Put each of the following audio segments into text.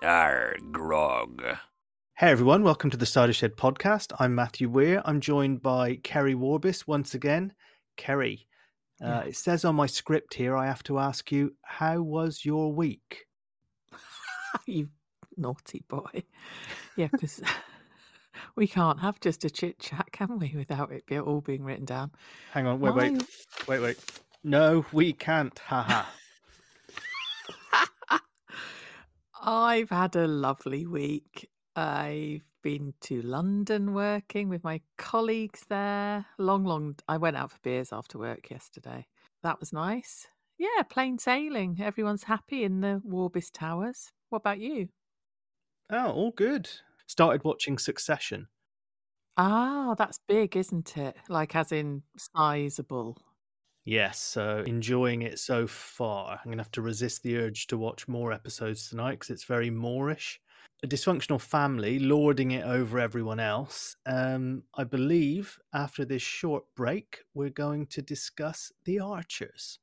Arr, grog. Hey everyone, welcome to the Cider Shed podcast. I'm Matthew Weir. I'm joined by Kerry Warbis once again. Kerry, It says on my script here I have to ask you, how was your week? You naughty boy. Yeah, because we can't have just a chit-chat, can we, without it all being written down. Hang on, wait. No, we can't, haha. I've had a lovely week. I've been to London working with my colleagues there. I went out for beers after work yesterday. That was nice. Yeah, plain sailing. Everyone's happy in the Warbis Towers. What about you? Oh, all good. Started watching Succession. Ah, that's big, isn't it? Like as in sizable. Yes, so enjoying it so far. I'm going to have to resist the urge to watch more episodes tonight because it's very Moorish. A dysfunctional family lording it over everyone else. I believe after this short break, we're going to discuss The Archers.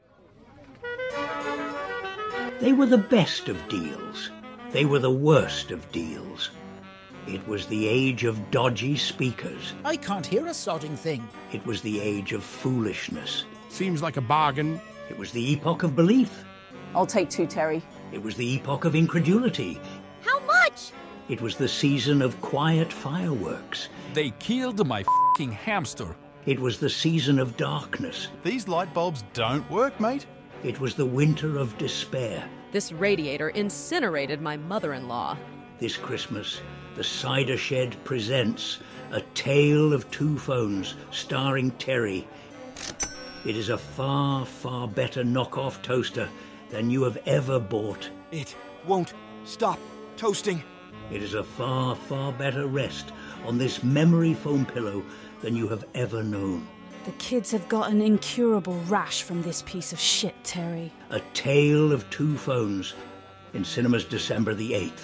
They were the best of deals. They were the worst of deals. It was the age of dodgy speakers. I can't hear a sodding thing. It was the age of foolishness. Seems like a bargain. It was the epoch of belief. I'll take 2, Terry. It was the epoch of incredulity. How much? It was the season of quiet fireworks. They killed my f***ing hamster. It was the season of darkness. These light bulbs don't work, mate. It was the winter of despair. This radiator incinerated my mother-in-law. This Christmas, the Cider Shed presents A Tale of Two Phones, starring Terry. It is a far, far better knockoff toaster than you have ever bought. It won't stop toasting. It is a far, far better rest on this memory foam pillow than you have ever known. The kids have got an incurable rash from this piece of shit, Terry. A Tale of Two Phones, in cinemas December the 8th.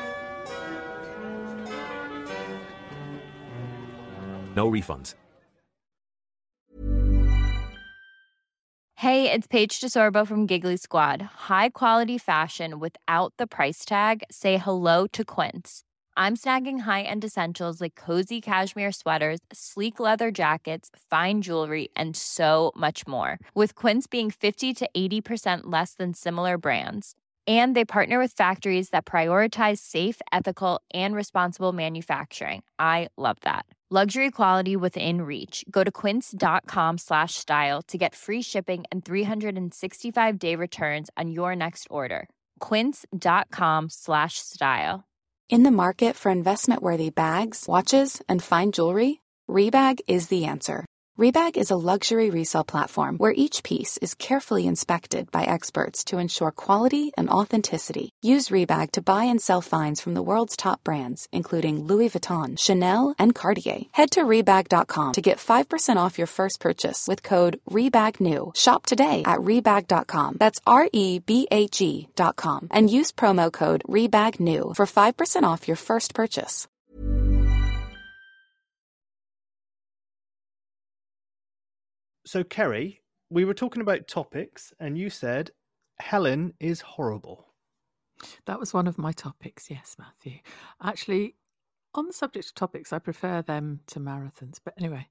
No refunds. Hey, it's Paige DeSorbo from Giggly Squad. High quality fashion without the price tag. Say hello to Quince. I'm snagging high-end essentials like cozy cashmere sweaters, sleek leather jackets, fine jewelry, and so much more. With Quince being 50 to 80% less than similar brands. And they partner with factories that prioritize safe, ethical, and responsible manufacturing. I love that. Luxury quality within reach. Go to quince.com/style to get free shipping and 365-day returns on your next order. Quince.com/style. In the market for investment-worthy bags, watches, and fine jewelry, Rebag is the answer. Rebag is a luxury resale platform where each piece is carefully inspected by experts to ensure quality and authenticity. Use Rebag to buy and sell finds from the world's top brands, including Louis Vuitton, Chanel, and Cartier. Head to Rebag.com to get 5% off your first purchase with code REBAGNEW. Shop today at Rebag.com. That's REBAG.com. And use promo code REBAGNEW for 5% off your first purchase. So, Kerry, we were talking about topics, and you said Helen is horrible. That was one of my topics, yes, Matthew. Actually, on the subject of topics, I prefer them to marathons. But anyway,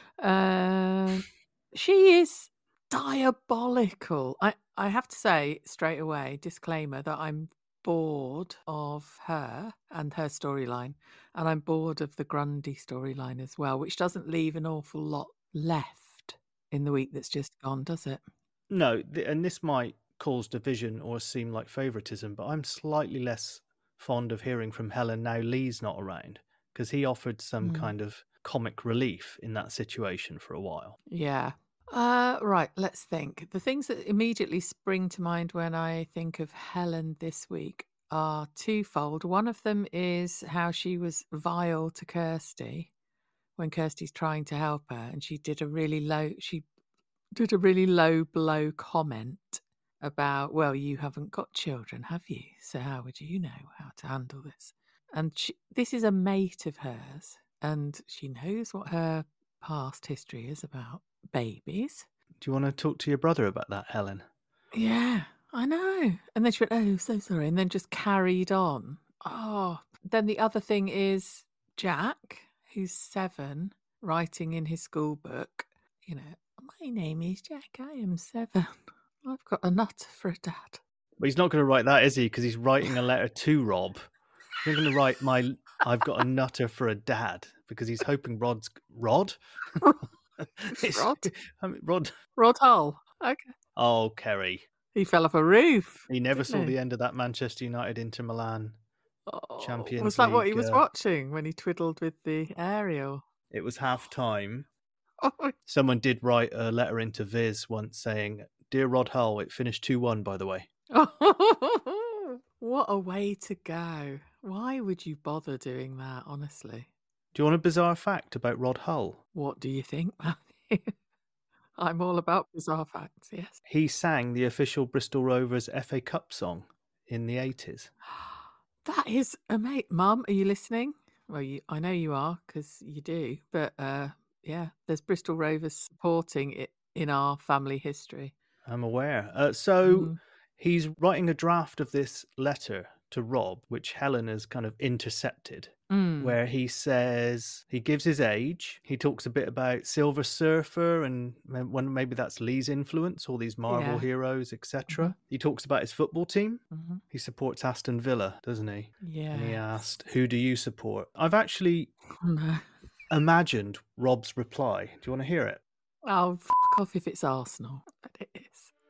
she is diabolical. I have to say straight away, disclaimer, that I'm bored of her and her storyline. And I'm bored of the Grundy storyline as well, which doesn't leave an awful lot left in the week that's just gone, does it? No, and this might cause division or seem like favouritism, but I'm slightly less fond of hearing from Helen now Lee's not around, because he offered some kind of comic relief in that situation for a while. Yeah. Right, let's think. The things that immediately spring to mind when I think of Helen this week are twofold. One of them is how she was vile to Kirsty when Kirsty's trying to help her, and she did a really low blow comment about, well, you haven't got children, have you? So how would you know how to handle this? And this is a mate of hers, and she knows what her past history is about babies. Do you want to talk to your brother about that, Helen? Yeah, I know. And then she went, oh, so sorry. And then just carried on. Oh, then the other thing is Jack, who's 7, writing in his school book, my name is Jack, I am 7. I've got a nut for a dad. But he's not going to write that, is he? Because he's writing a letter to Rob. He's not going to write I've got a nutter for a dad, because he's hoping Rod? Rod? Rod. Rod Hull. Okay. Oh, Kerry. He fell off a roof. He never saw the end of that Manchester United Inter Milan Champions League. Was that what he was watching when he twiddled with the aerial? It was half time. Someone did write a letter into Viz once saying, "Dear Rod Hull, it finished 2-1, by the way." What a way to go. Why would you bother doing that, honestly? Do you want a bizarre fact about Rod Hull? What do you think, Matthew? I'm all about bizarre facts, yes. He sang the official Bristol Rovers FA Cup song in the 80s. That is amazing. Mum, are you listening? Well, I know you are, because you do. But yeah, there's Bristol Rovers supporting it in our family history. I'm aware. He's writing a draft of this letter to Rob, which Helen has kind of intercepted, where he says, he gives his age. He talks a bit about Silver Surfer and when maybe that's Lee's influence, all these Marvel heroes, etc. He talks about his football team. He supports Aston Villa, doesn't he? Yeah. And he asked, who do you support? I've actually imagined Rob's reply. Do you want to hear it? Oh, f*** off if it's Arsenal. But it is.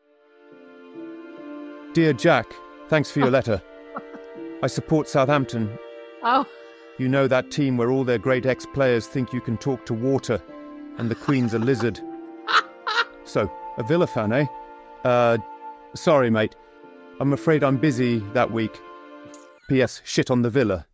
Dear Jack, thanks for your letter. I support Southampton. Oh. You know that team where all their great ex-players think you can talk to water and the Queen's a lizard. So, a Villa fan, eh? Sorry, mate. I'm afraid I'm busy that week. P.S. Shit on the Villa.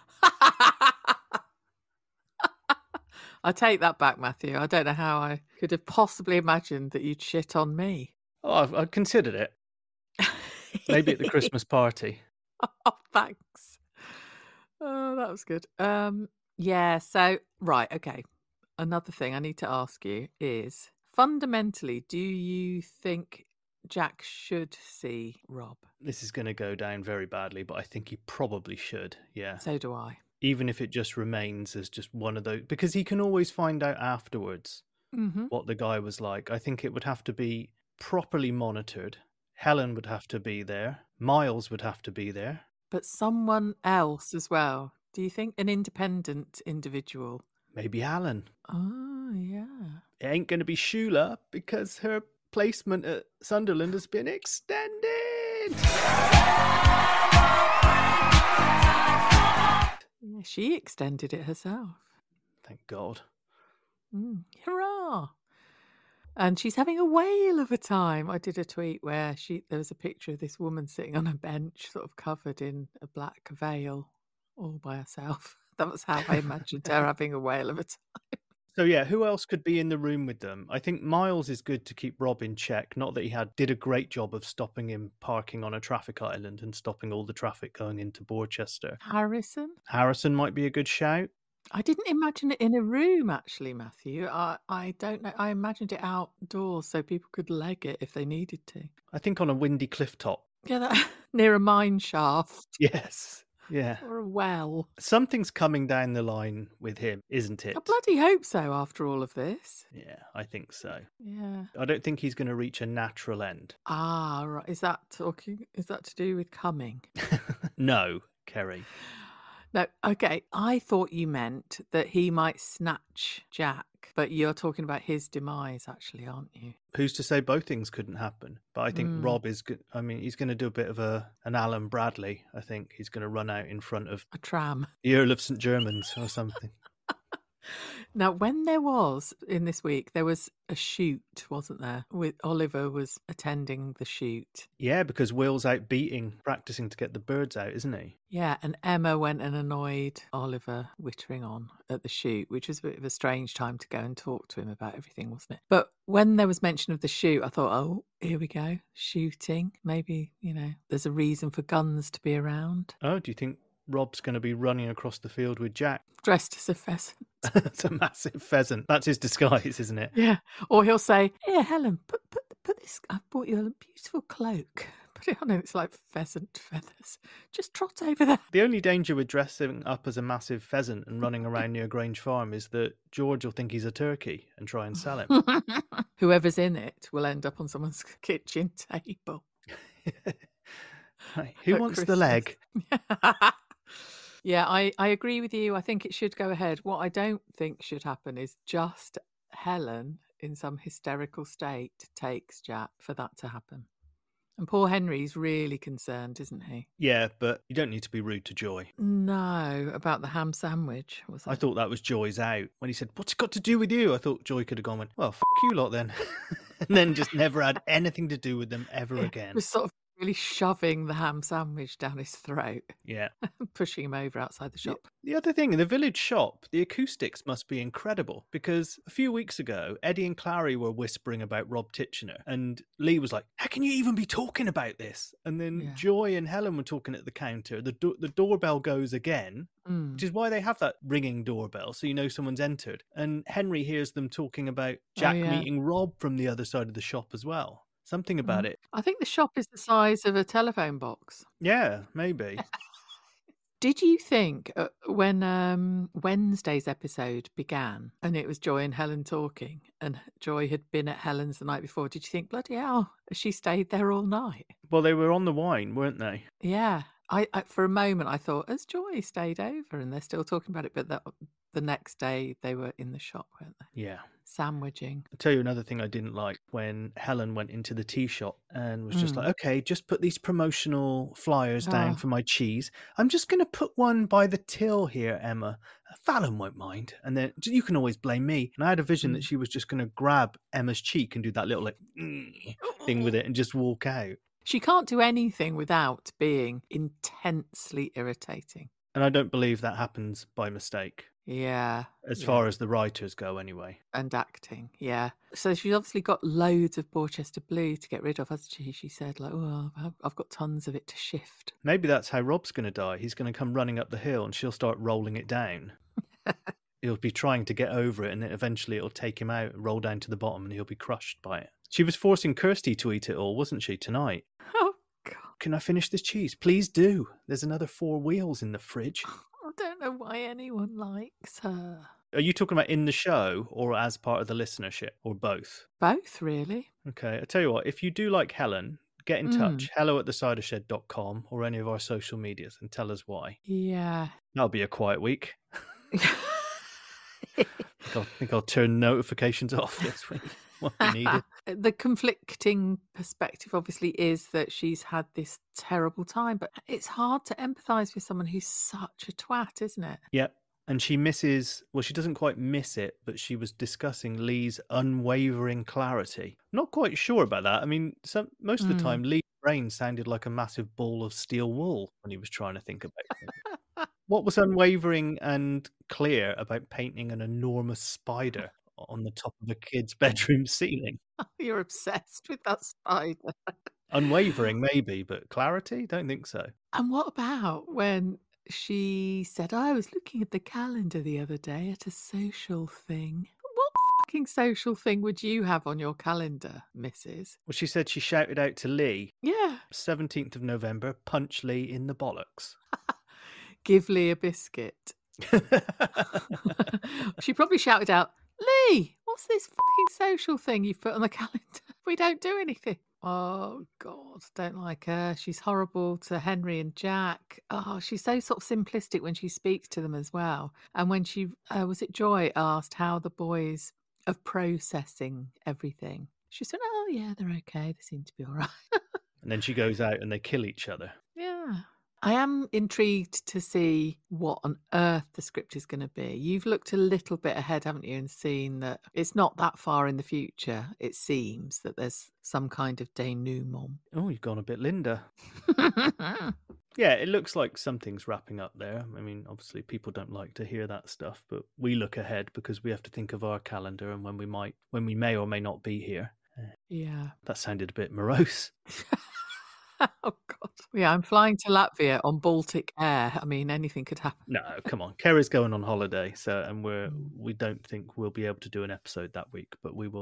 I take that back, Matthew. I don't know how I could have possibly imagined that you'd shit on me. Oh, I've considered it. Maybe at the Christmas party. Oh, thanks. Oh, that was good. Yeah, so, right, okay. Another thing I need to ask you is, fundamentally, do you think Jack should see Rob? This is going to go down very badly, but I think he probably should, yeah. So do I. Even if it just remains as just one of those, because he can always find out afterwards what the guy was like. I think it would have to be properly monitored. Helen would have to be there. Miles would have to be there. But someone else as well. Do you think an independent individual? Maybe Alan. Oh, yeah. It ain't going to be Shula because her placement at Sunderland has been extended. Yeah, she extended it herself. Thank God. Hurrah! And she's having a whale of a time. I did a tweet where there was a picture of this woman sitting on a bench, sort of covered in a black veil, all by herself. That was how I imagined her having a whale of a time. So yeah, who else could be in the room with them? I think Miles is good to keep Rob in check. Not that he did a great job of stopping him parking on a traffic island and stopping all the traffic going into Borchester. Harrison might be a good shout. I didn't imagine it in a room, actually, Matthew. I don't know. I imagined it outdoors so people could leg it if they needed to. I think on a windy cliff top. Yeah, near a mine shaft. Yes. Yeah. Or a well. Something's coming down the line with him, isn't it? I bloody hope so after all of this. Yeah, I think so. Yeah. I don't think he's going to reach a natural end. Ah, right. Is that to do with coming? No, Kerry. No, okay. I thought you meant that he might snatch Jack, but you're talking about his demise, actually, aren't you? Who's to say both things couldn't happen? But I think Rob is good. I mean, he's going to do a bit of an Alan Bradley. I think he's going to run out in front of a tram, the Earl of St. Germans or something. Now, when there was, in this week, there was a shoot, wasn't there? Oliver was attending the shoot. Yeah, because Will's out practicing to get the birds out, isn't he? Yeah, and Emma went and annoyed Oliver Wittering on at the shoot, which was a bit of a strange time to go and talk to him about everything, wasn't it? But when there was mention of the shoot, I thought, oh, here we go, shooting. Maybe, there's a reason for guns to be around. Oh, do you think Rob's going to be running across the field with Jack? Dressed as a pheasant. It's a massive pheasant. That's his disguise, isn't it? Yeah. Or he'll say, here, Helen, put this, I bought you a beautiful cloak. Put put it on and it's like pheasant feathers. Just trot over there. The only danger with dressing up as a massive pheasant and running around near Grange Farm is that George will think he's a turkey and try and sell him. Whoever's in it will end up on someone's kitchen table. Right. Who at wants the Christmas. leg? Yeah, I agree with you. I think it should go ahead. What I don't think should happen is just Helen in some hysterical state takes Jack for that to happen. And poor Henry's really concerned, isn't he? Yeah, but you don't need to be rude to Joy. No, about the ham sandwich, was it? I thought that was Joy's out. When he said, "What's it got to do with you?" I thought Joy could have gone, well, f*** you lot then. And then just never had anything to do with them ever again. Was sort of really shoving the ham sandwich down his throat. Yeah. Pushing him over outside the shop. The other thing, in the village shop, the acoustics must be incredible because a few weeks ago, Eddie and Clary were whispering about Rob Titchener and Lee was like, how can you even be talking about this? And then Joy and Helen were talking at the counter. The doorbell goes again, which is why they have that ringing doorbell, so you know someone's entered. And Henry hears them talking about Jack meeting Rob from the other side of the shop as well. Something about it. I think the shop is the size of a telephone box. Yeah, maybe. Did you think when Wednesday's episode began and it was Joy and Helen talking and Joy had been at Helen's the night before, did you think, bloody hell, has she stayed there all night? Well, they were on the wine, weren't they? Yeah. I for a moment I thought, has Joy stayed over? And they're still talking about it, but the next day they were in the shop, weren't they? Yeah. Sandwiching. I'll tell you another thing I didn't like when Helen went into the tea shop and was just like, okay, just put these promotional flyers down for my cheese. I'm just going to put one by the till here, Emma. Fallon won't mind. And then you can always blame me. And I had a vision that she was just going to grab Emma's cheek and do that little like thing with it and just walk out. She can't do anything without being intensely irritating. And I don't believe that happens by mistake. Yeah. As far as the writers go, anyway. And acting, yeah. So she's obviously got loads of Borchester Blue to get rid of, hasn't she? She said, like, oh, I've got tons of it to shift. Maybe that's how Rob's going to die. He's going to come running up the hill and she'll start rolling it down. He'll be trying to get over it and then eventually it'll take him out and roll down to the bottom and he'll be crushed by it. She was forcing Kirsty to eat it all, wasn't she, tonight? Oh, God. Can I finish this cheese? Please do. There's another 4 wheels in the fridge. I don't know why anyone likes her. Are you talking about in the show or as part of the listenership or both? Both, really. Okay, I tell you what, if you do like Helen, get in touch, hello@thecidershed.com or any of our social medias and tell us why. Yeah. That'll be a quiet week. I think I'll turn notifications off this week. What we needed. The conflicting perspective obviously is that she's had this terrible time, but it's hard to empathise with someone who's such a twat, isn't it? Yep. And she misses, well, she doesn't quite miss it, but she was discussing Lee's unwavering clarity. Not quite sure about that. I mean, most of the time, Lee's brain sounded like a massive ball of steel wool when he was trying to think about it. What was unwavering and clear about painting an enormous spider on the top of a kid's bedroom ceiling? You're obsessed with that spider. Unwavering, maybe, but clarity? Don't think so. And what about when she said, I was looking at the calendar the other day at a social thing. What fucking social thing would you have on your calendar, Mrs.? Well, she said she shouted out to Lee. Yeah. 17th of November, punch Lee in the bollocks. Give Lee a biscuit. She probably shouted out, Lee, what's this fucking social thing you've put on the calendar? We don't do anything. Oh, God, don't like her. She's horrible to Henry and Jack. Oh, she's so sort of simplistic when she speaks to them as well. And when she, was it Joy, asked how the boys are processing everything. She said, oh, yeah, they're okay. They seem to be all right. And then she goes out and they kill each other. Yeah. I am intrigued to see what on earth the script is going to be. You've looked a little bit ahead, haven't you, and seen that it's not that far in the future. It seems that there's some kind of denouement. Oh, you've gone a bit Linda. Yeah, it looks like something's wrapping up there. I mean, obviously people don't like to hear that stuff, but we look ahead because we have to think of our calendar and when we may or may not be here. Yeah. That sounded a bit morose. Oh, God. Yeah, I'm flying to Latvia on Baltic Air. I mean, anything could happen. No, come on. Kara's going on holiday, and we don't think we'll be able to do an episode that week, but we will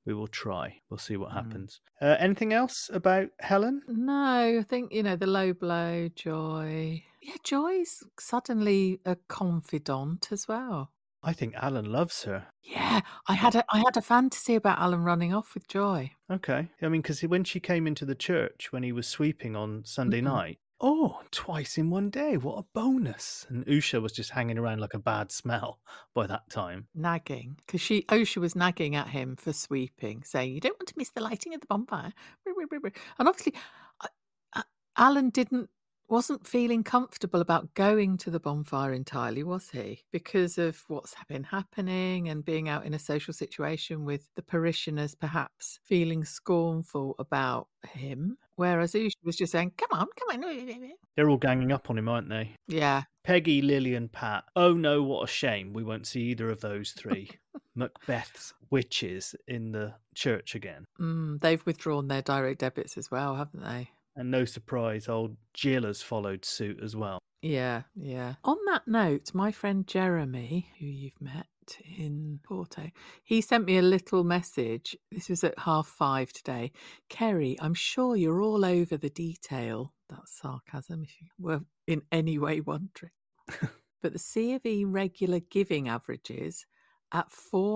We will try. We'll see what happens. Anything else about Helen? No, I think, the low blow, Joy. Yeah, Joy's suddenly a confidant as well. I think Alan loves her. Yeah, I had a fantasy about Alan running off with Joy. Okay. I mean, because when she came into the church, when he was sweeping on Sunday night, twice in one day. What a bonus. And Usha was just hanging around like a bad smell by that time. Nagging. Because Osha was nagging at him for sweeping, saying, you don't want to miss the lighting of the bonfire. And obviously, Alan wasn't feeling comfortable about going to the bonfire entirely, was he? Because of what's been happening and being out in a social situation with the parishioners perhaps feeling scornful about him. Whereas Usha was just saying, come on. They're all ganging up on him, aren't they? Yeah. Peggy, Lily and Pat. Oh no, what a shame. We won't see either of those three. Macbeth's witches in the church again. They've withdrawn their direct debits as well, haven't they? And no surprise, old Jill has followed suit as well. Yeah. On that note, my friend Jeremy, who you've met in Porto, he sent me a little message. This was at 5:30 today. Kerry, I'm sure you're all over the detail. That's sarcasm, if you were in any way wondering. But the C of E regular giving averages at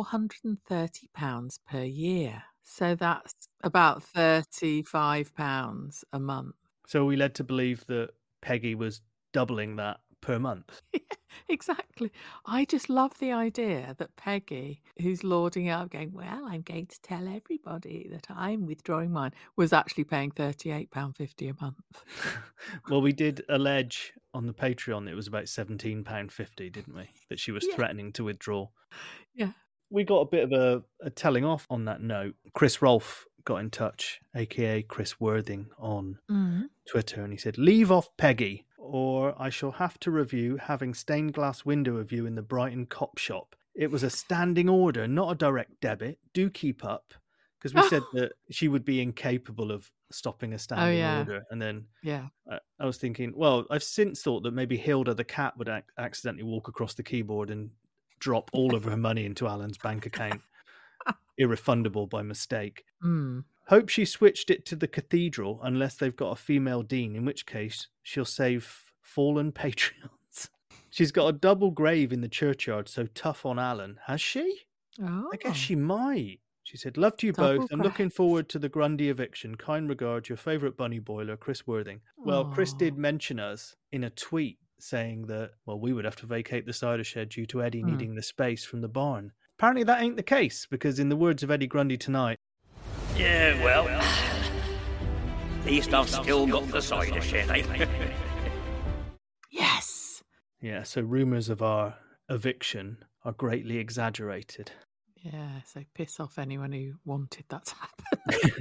£430 per year. So that's about £35 a month. So we led to believe that Peggy was doubling that per month. Exactly. I just love the idea that Peggy, who's lauding out, going, well, I'm going to tell everybody that I'm withdrawing mine, was actually paying £38.50 a month. Well, we did allege on the Patreon it was about £17.50, didn't we? That she was threatening to withdraw. Yeah. We got a bit of a telling off on that note. Chris Rolfe got in touch, a.k.a. Chris Worthing, on Twitter, and he said, leave off Peggy, or I shall have to review having stained glass window of you in the Brighton cop shop. It was a standing order, not a direct debit. Do keep up. Because we said that she would be incapable of stopping a standing order. And then I was thinking, well, I've since thought that maybe Hilda the cat would accidentally walk across the keyboard and drop all of her money into Alan's bank account, irrefundable by mistake. Hope she switched it to the cathedral unless they've got a female dean, in which case she'll save fallen patrons. She's got a double grave in the churchyard, so tough on Alan. Has she? Oh. I guess she might. She said, love to you both. I'm looking forward to the Grundy eviction. Kind regards, your favourite bunny boiler, Chris Worthing. Well, Chris did mention us in a tweet saying that, well, we would have to vacate the cider shed due to Eddie needing the space from the barn. Apparently that ain't the case, because in the words of Eddie Grundy tonight, yeah, well, at least I've still got the cider shed, eh? Yes! Yeah, so rumours of our eviction are greatly exaggerated. Yeah, so piss off anyone who wanted that to happen.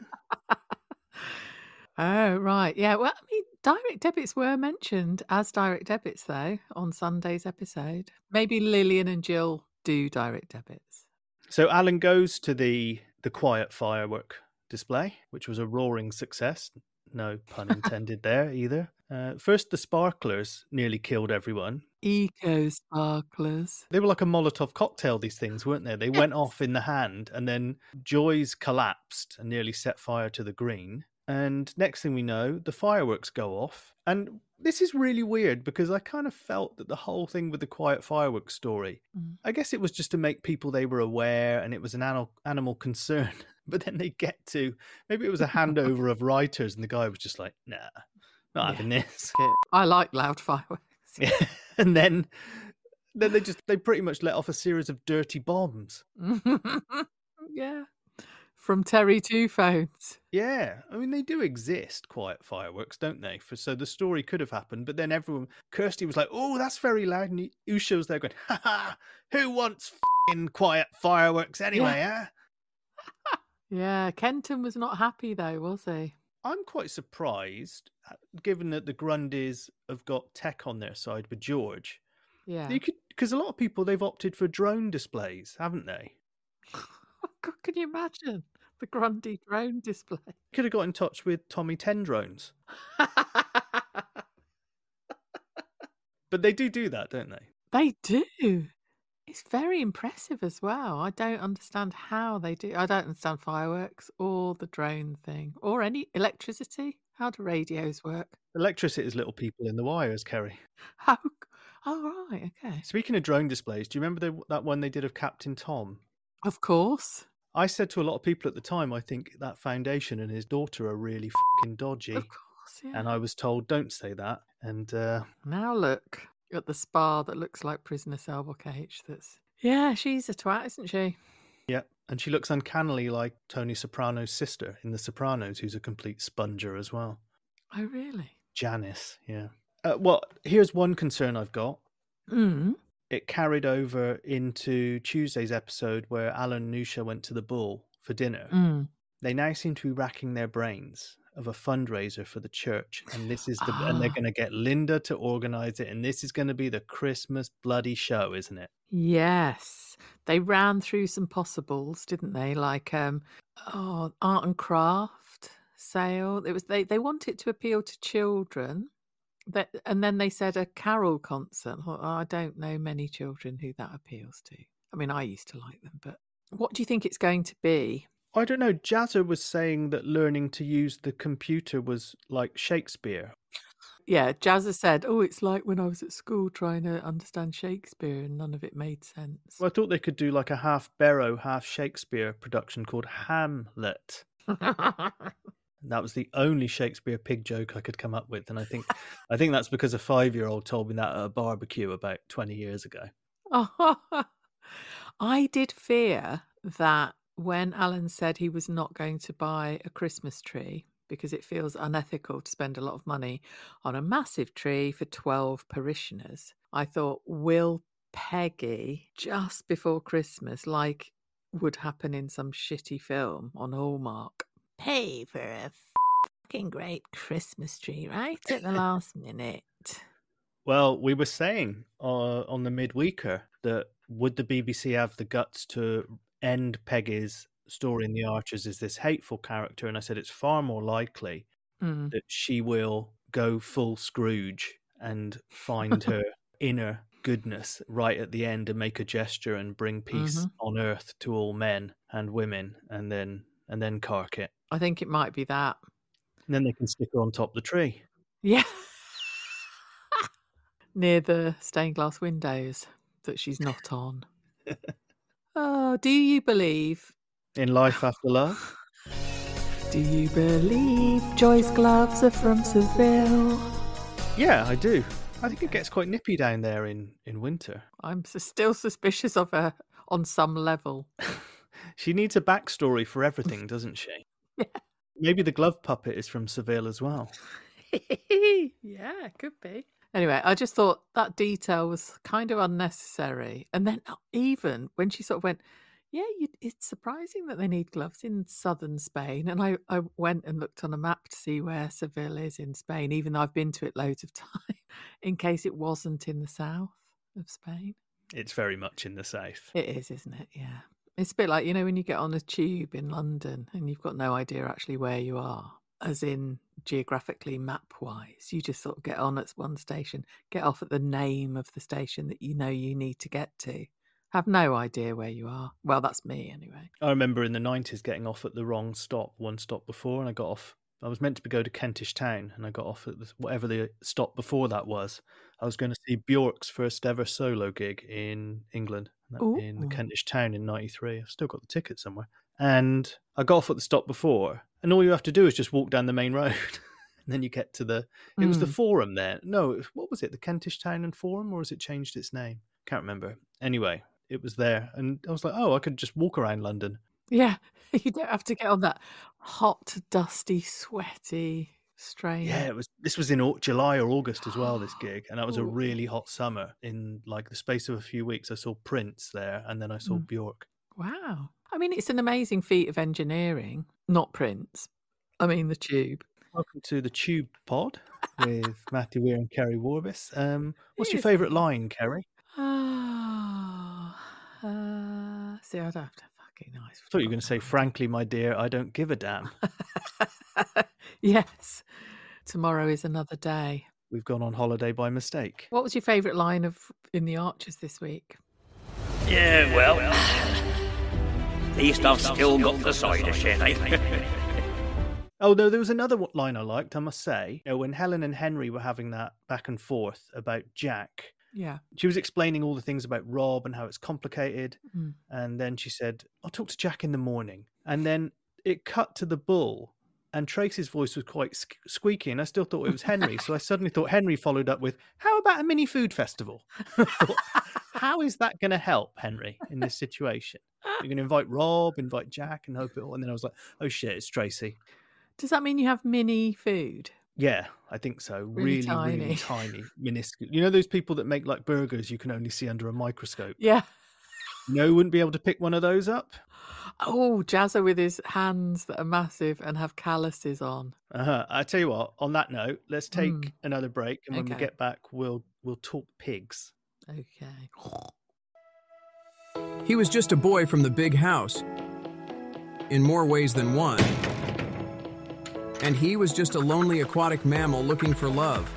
Oh, right. Yeah, well, I mean, direct debits were mentioned as direct debits, though, on Sunday's episode. Maybe Lillian and Jill do direct debits. So Alan goes to the quiet firework display, which was a roaring success. No pun intended there either. First, the sparklers nearly killed everyone. Eco sparklers. They were like a Molotov cocktail, these things, weren't they? They went off in the hand, and then Joy's collapsed and nearly set fire to the green. And next thing we know, the fireworks go off. And this is really weird because I kind of felt that the whole thing with the quiet fireworks story, I guess it was just to make people they were aware and it was an animal concern. But then they get to, maybe it was a handover of writers and the guy was just like, nah, not having this. I like loud fireworks. Yeah. And then they pretty much let off a series of dirty bombs. Yeah. From Terry Two Phones. Yeah, I mean, they do exist, quiet fireworks, don't they? So the story could have happened, but then Kirsty was like, oh, that's very loud. And Usha was there going, ha ha, who wants f***ing quiet fireworks anyway, huh? Yeah, Kenton was not happy though, was he? I'm quite surprised, given that the Grundys have got tech on their side with George. Yeah. Because a lot of people, they've opted for drone displays, haven't they? God, can you imagine the Grundy drone display? Could have got in touch with Tommy 10 drones. But they do that, don't they? They do. It's very impressive as well. I don't understand how they do. I don't understand fireworks or the drone thing or any electricity. How do radios work? Electricity is little people in the wires, Kerry. How? Oh, right. Okay. Speaking of drone displays, do you remember that one they did of Captain Tom? Of course. I said to a lot of people at the time, I think that Foundation and his daughter are really fucking dodgy. Of course, yeah. And I was told, don't say that. And now look at the spa that looks like Prisoner Cell Block H. Yeah, she's a twat, isn't she? Yeah, and she looks uncannily like Tony Soprano's sister in The Sopranos, who's a complete sponger as well. Oh, really? Janice, yeah. Well, here's one concern I've got. It carried over into Tuesday's episode where Alan and Nusha went to the Bull for dinner. They now seem to be racking their brains of a fundraiser for the church, and this is and they're going to get Linda to organise it, and this is going to be the Christmas bloody show, isn't it? Yes, they ran through some possibles, didn't they? Like art and craft sale. It was they wanted to appeal to children. And then they said a carol concert. I don't know many children who that appeals to. I mean, I used to like them, but what do you think it's going to be? I don't know. Jazza was saying that learning to use the computer was like Shakespeare. Yeah, Jazza said, it's like when I was at school trying to understand Shakespeare and none of it made sense. Well, I thought they could do like a half Barrow, half Shakespeare production called Hamlet. That was the only Shakespeare pig joke I could come up with. And I think that's because a 5-year-old told me that at a barbecue about 20 years ago. I did fear that when Alan said he was not going to buy a Christmas tree because it feels unethical to spend a lot of money on a massive tree for 12 parishioners, I thought, will Peggy, just before Christmas, like would happen in some shitty film on Hallmark, pay for a fucking great Christmas tree right at the last minute? Well, we were saying on the midweeker that would the BBC have the guts to end Peggy's story in The Archers as this hateful character? And I said it's far more likely that she will go full Scrooge and find her inner goodness right at the end and make a gesture and bring peace on earth to all men and women, and then cark it. I think it might be that. And then they can stick her on top of the tree. Yeah. Near the stained glass windows that she's not on. Oh, do you believe in life after love? Do you believe Joy's gloves are from Seville? Yeah, I do. I think it gets quite nippy down there in winter. I'm still suspicious of her on some level. She needs a backstory for everything, doesn't she? Yeah. Maybe the glove puppet is from Seville as well. Yeah, it could be. Anyway, I just thought that detail was kind of unnecessary. And then even when she sort of went, yeah, it's surprising that they need gloves in southern Spain. And I went and looked on a map to see where Seville is in Spain, even though I've been to it loads of time, in case it wasn't in the south of Spain. It's very much in the south. It is, isn't it? Yeah. It's a bit like, when you get on a tube in London and you've got no idea actually where you are, as in geographically map-wise. You just sort of get on at one station, get off at the name of the station that you know you need to get to. Have no idea where you are. Well, that's me anyway. I remember in the 90s getting off at the wrong stop, one stop before, and I got off. I was meant to go to Kentish Town, and I got off at whatever the stop before that was. I was going to see Bjork's first ever solo gig in England, in Kentish Town in '93. I've still got the ticket somewhere. And I got off at the stop before, and all you have to do is just walk down the main road. And then you get to it was the Forum there. No, what was it? The Kentish Town and Forum, or has it changed its name? Can't remember. Anyway, it was there. And I was like, I could just walk around London. Yeah, you don't have to get on that hot, dusty, sweaty train. Yeah, this was in July or August as well, this gig. And that was a really hot summer. In like the space of a few weeks, I saw Prince there, and then I saw Bjork. Wow. I mean, it's an amazing feat of engineering. Not Prince. I mean, the Tube. Welcome to the Tube Pod with Matthew Weir and Kerry Warbis. What's your favourite line, Kerry? See, I don't have to fucking know. I thought you were going to say, frankly, my dear, I don't give a damn. Yes. Tomorrow is another day. We've gone on holiday by mistake. What was your favourite line in The Archers this week? Yeah, well, at least I've still got the cider shed, eh? Oh, no, there was another line I liked, I must say. You know, when Helen and Henry were having that back and forth about Jack, Yeah. she was explaining all the things about Rob and how it's complicated. Mm. And then she said, I'll talk to Jack in the morning. And then it cut to the bull. And Tracy's voice was quite squeaky, and I still thought it was Henry. So I suddenly thought Henry followed up with, how about a mini food festival? I thought, how is that going to help, Henry, in this situation? You're going to invite Rob, invite Jack, and hope it all. And then I was like, oh shit, it's Tracy. Does that mean you have mini food? Yeah, I think so. Really tiny. Really tiny, minuscule. You know those people that make like burgers you can only see under a microscope? Yeah. No, wouldn't be able to pick one of those up. Oh, Jazza with his hands that are massive and have calluses on. I tell you what, on that note, let's take another break, and when we Okay. get back, we'll talk pigs. Okay. He was just a boy from the big house, in more ways than one. And he was just a lonely aquatic mammal looking for love.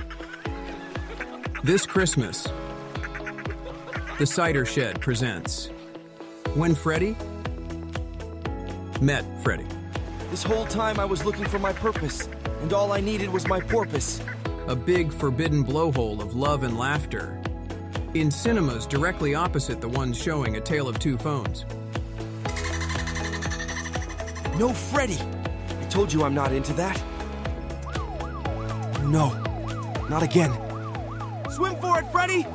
This Christmas, the Cider Shed presents When Freddy Met Freddy. This whole time I was looking for my purpose, and all I needed was my porpoise. A big forbidden blowhole of love and laughter. In cinemas directly opposite the ones showing A Tale of Two Phones. No, Freddy! I told you I'm not into that. No, not again. Swim for it, Freddy!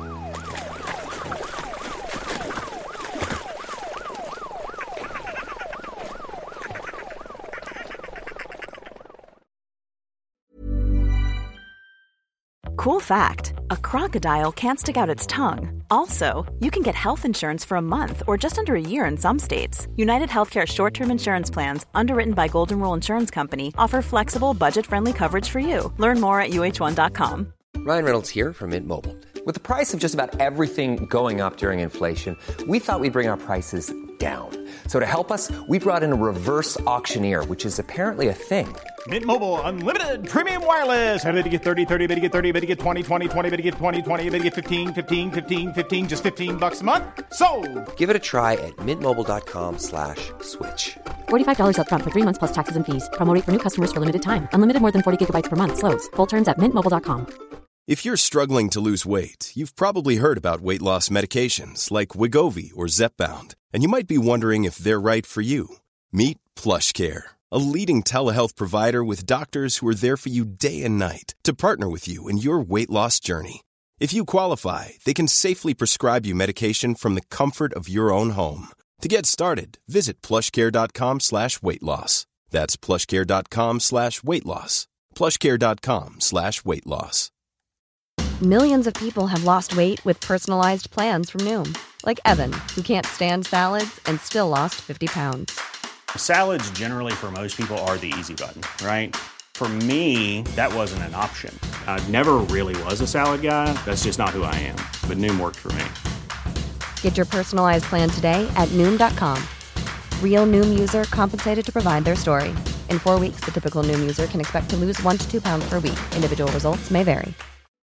Cool fact, a crocodile can't stick out its tongue. Also, you can get health insurance for a month or just under a year in some states. United Healthcare short-term insurance plans, underwritten by Golden Rule Insurance Company, offer flexible, budget-friendly coverage for you. Learn more at uh1.com. Ryan Reynolds here from Mint Mobile. With the price of just about everything going up during inflation, we thought we'd bring our prices down. So to help us, we brought in a reverse auctioneer, which is apparently a thing. Mint Mobile Unlimited Premium Wireless. How to get 30, 30, bit to get 30, bit to get 20, 20, 20, bit to get 20, 20, bit to get 15, 15, 15, 15, just $15 a month? Sold! Give it a try at mintmobile.com/switch. $45 up front for 3 months plus taxes and fees. Promo rate for new customers for limited time. Unlimited more than 40 gigabytes per month. Slows full terms at mintmobile.com. If you're struggling to lose weight, you've probably heard about weight loss medications like Wegovy or Zepbound, and you might be wondering if they're right for you. Meet PlushCare, a leading telehealth provider with doctors who are there for you day and night to partner with you in your weight loss journey. If you qualify, they can safely prescribe you medication from the comfort of your own home. To get started, visit plushcare.com/weightloss. That's plushcare.com/weightloss. plushcare.com/weightloss. Millions of people have lost weight with personalized plans from Noom. Like Evan, who can't stand salads and still lost 50 pounds. Salads generally for most people are the easy button, right? For me, that wasn't an option. I never really was a salad guy. That's just not who I am. But Noom worked for me. Get your personalized plan today at Noom.com. Real Noom user compensated to provide their story. In 4 weeks, the typical Noom user can expect to lose 1 to 2 pounds per week. Individual results may vary.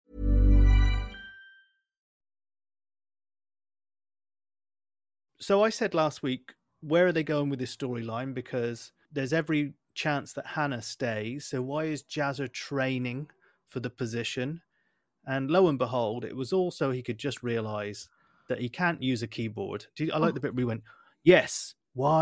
So I said last week, where are they going with this storyline? Because there's every chance that Hannah stays. So why is Jazza training for the position? And lo and behold, it was also he could just realise that he can't use a keyboard. I like the bit where he went, yes,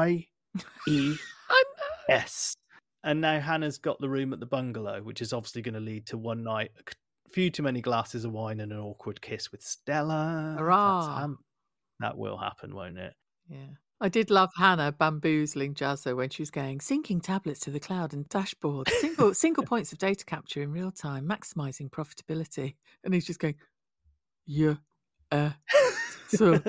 Y-E-S. And now Hannah's got the room at the bungalow, which is obviously going to lead to one night, a few too many glasses of wine and an awkward kiss with Stella. Hurrah! That will happen, won't it? Yeah. I did love Hannah bamboozling Jazza when she was going, syncing tablets to the cloud and dashboard, single points of data capture in real time, maximising profitability. And he's just going, yeah, so.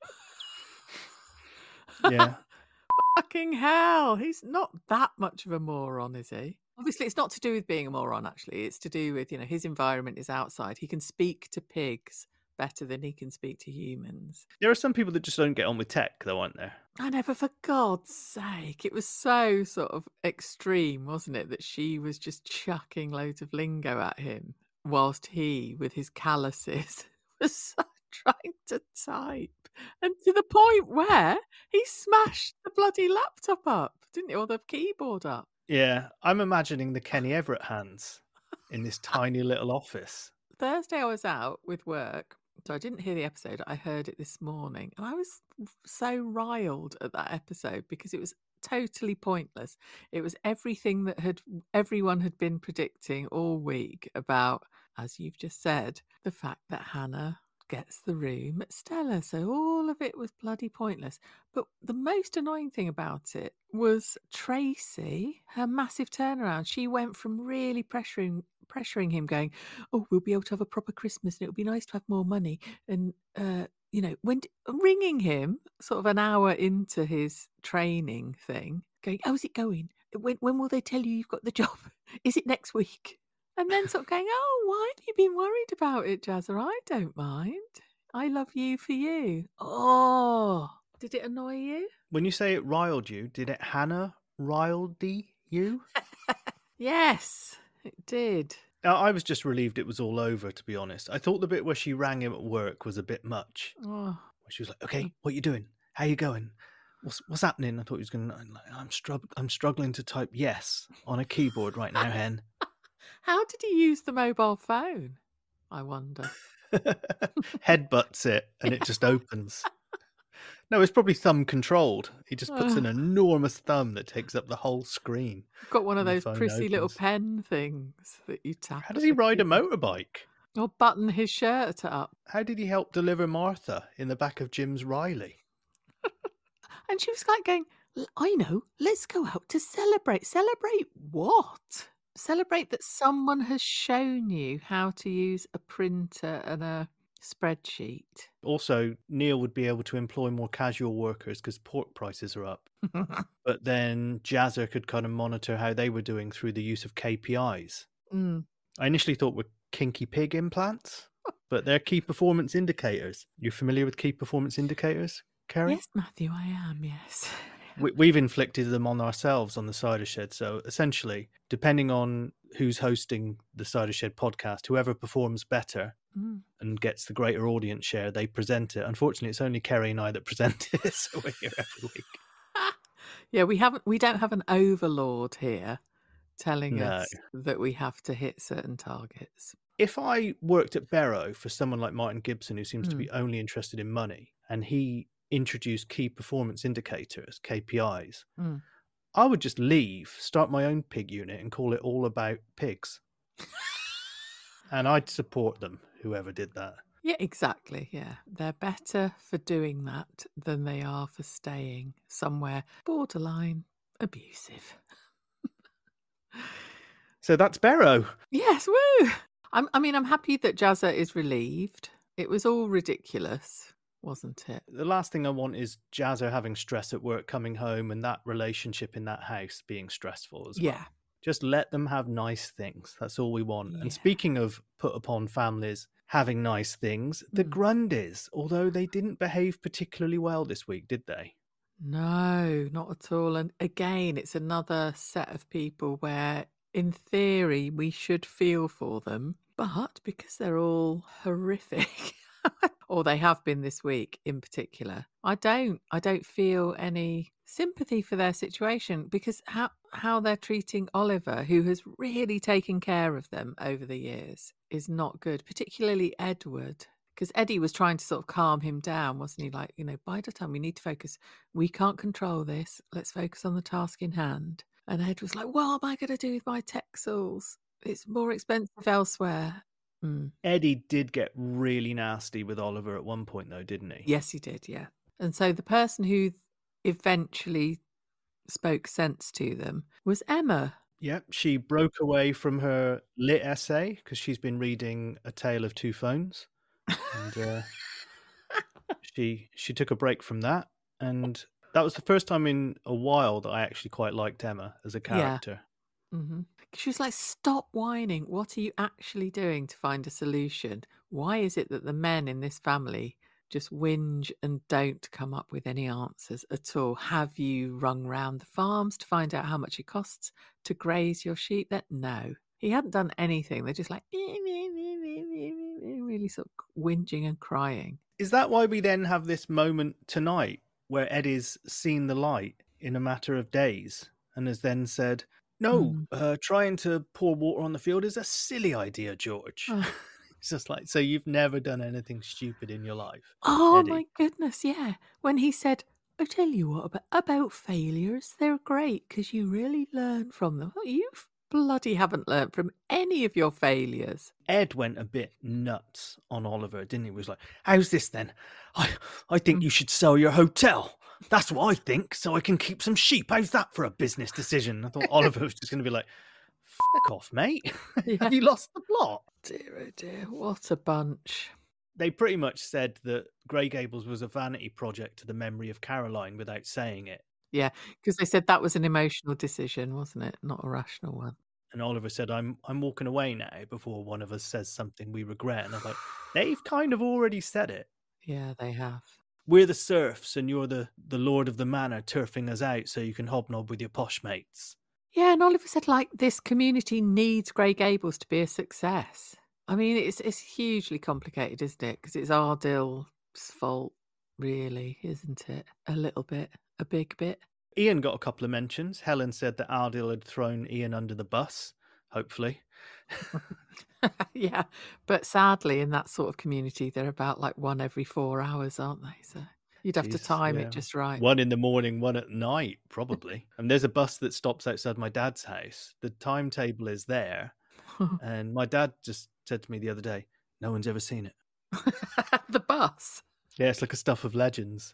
Yeah. Fucking hell. He's not that much of a moron, is he? Obviously, it's not to do with being a moron, actually. It's to do with, his environment is outside. He can speak to pigs better than he can speak to humans. There are some people that just don't get on with tech, though, aren't there? I know, but for God's sake, it was so sort of extreme, wasn't it? That she was just chucking loads of lingo at him whilst he, with his calluses, was trying to type. And to the point where he smashed the bloody laptop up, didn't he? Or the keyboard up. Yeah, I'm imagining the Kenny Everett hands in this tiny little office. Thursday I was out with work, so I didn't hear the episode. I heard it this morning, and I was so riled at that episode because it was totally pointless. It was everything that everyone had been predicting all week about, as you've just said, the fact that Hannah gets the room at Stella. So all of it was bloody pointless. But the most annoying thing about it was Tracy, her massive turnaround. She went from really pressuring him, going, "Oh, we'll be able to have a proper Christmas and it'll be nice to have more money." And when ringing him sort of an hour into his training thing, going, "How's it going? When will they tell you you've got the job? Is it next week?" And then sort of going, "Oh, why have you been worried about it, Jazza? I don't mind. I love you for you." Oh, did it annoy you? When you say it riled you, did it Hannah riled you? Yes, it did. I was just relieved it was all over, to be honest. I thought the bit where she rang him at work was a bit much. Oh. Where she was like, "Okay, what you doing? How you going? What's happening?" I thought he was going to, I'm struggling to type yes on a keyboard right now, hen. How did he use the mobile phone? I wonder. Headbutts it and it just opens. No, it's probably thumb controlled. He just puts an enormous thumb that takes up the whole screen. Got one of those prissy opens. little pen things that you tap. How does he ride a motorbike? Or button his shirt up. How did he help deliver Martha in the back of Jim's Riley? And she was like going, "I know, let's go out to celebrate." Celebrate what? Celebrate that someone has shown you how to use a printer and a spreadsheet. Also, Neil would be able to employ more casual workers because pork prices are up. But then Jazza could kind of monitor how they were doing through the use of KPIs. Mm. I initially thought were kinky pig implants, but they're key performance indicators. You familiar with key performance indicators, Kerry? Yes, Matthew, I am, yes. We've inflicted them on ourselves on the Cider Shed. So essentially, depending on who's hosting the Cider Shed podcast, whoever performs better and gets the greater audience share, they present it. Unfortunately, it's only Kerry and I that present it, so we're here every week. Yeah, we don't have an overlord here telling us that we have to hit certain targets. If I worked at Barrow for someone like Martin Gibson, who seems to be only interested in money, and he introduced key performance indicators, KPIs, I would just leave, start my own pig unit and call it All About Pigs. And I'd support them, whoever did that. Yeah, exactly. Yeah. They're better for doing that than they are for staying somewhere borderline abusive. So that's Barrow. Yes, woo! I'm happy that Jazza is relieved. It was all ridiculous, wasn't it? The last thing I want is Jazza having stress at work, coming home, and that relationship in that house being stressful as well. Yeah. Just let them have nice things. That's all we want. Yeah. And speaking of put upon families having nice things, the Grundys, although they didn't behave particularly well this week, did they? No, not at all. And again, it's another set of people where, in theory, we should feel for them. But because they're all horrific, or they have been this week in particular, I don't feel any sympathy for their situation, because how they're treating Oliver, who has really taken care of them over the years, is not good, particularly Edward. Because Eddie was trying to sort of calm him down, wasn't he? Like, by the time we need to focus, we can't control this. Let's focus on the task in hand. And Ed was like, what am I going to do with my Texels? It's more expensive elsewhere. Eddie did get really nasty with Oliver at one point, though, didn't he? Yes, he did, yeah. And so the person who eventually spoke sense to them was Emma. Yep, she broke away from her lit essay because she's been reading A Tale of Two Phones. And she took a break from that. And that was the first time in a while that I actually quite liked Emma as a character. Yeah. Mm-hmm. She was like, stop whining. What are you actually doing to find a solution? Why is it that the men in this family just whinge and don't come up with any answers at all? Have you rung round the farms to find out how much it costs to graze your sheep? No. He hadn't done anything. They're just like, really sort of whinging and crying. Is that why we then have this moment tonight where Eddie's seen the light in a matter of days and has then said, no, trying to pour water on the field is a silly idea, George. It's just like, so you've never done anything stupid in your life. Oh, Eddie. my goodness, yeah. When he said, I tell you what, about failures, they're great because you really learn from them. Well, you bloody haven't learned from any of your failures. Ed went a bit nuts on Oliver, didn't he? He was like, how's this then? I think you should sell your hotel. That's what I think, so I can keep some sheep. How's that for a business decision? I thought Oliver was just going to be like, fuck off, mate. Have you lost the plot? Dear, oh dear, what a bunch. They pretty much said that Grey Gables was a vanity project to the memory of Caroline without saying it. Yeah, because they said that was an emotional decision, wasn't it? Not a rational one. And Oliver said, I'm walking away now before one of us says something we regret. And I was like, they've kind of already said it. Yeah, they have. We're the serfs and you're the lord of the manor turfing us out so you can hobnob with your posh mates. Yeah, and Oliver said, like, this community needs Grey Gables to be a success. I mean, it's hugely complicated, isn't it? Because it's Ardill's fault, really, isn't it? A little bit, a big bit. Ian got a couple of mentions. Helen said that Ardill had thrown Ian under the bus, hopefully. Yeah, but sadly, in that sort of community, they're about like one every 4 hours, aren't they? So you'd have to time it just right. One in the morning, one at night, probably. And there's a bus that stops outside my dad's house. The timetable is there. And my dad just said to me the other day, no one's ever seen it. The bus? Yeah, it's like a stuff of legends.